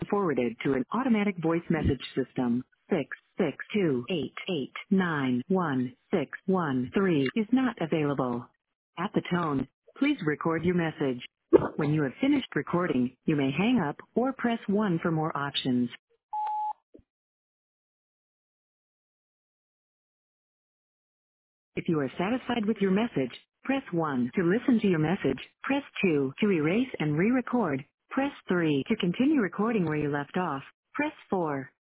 forwarded to an automatic voice message system. 66288916113 is not available. At the tone, please record your message. When you have finished recording, you may hang up or press 1 for more options. If you are satisfied with your message, press 1 to listen to your message. Press 2 to erase and re-record. Press 3 to continue recording where you left off. Press 4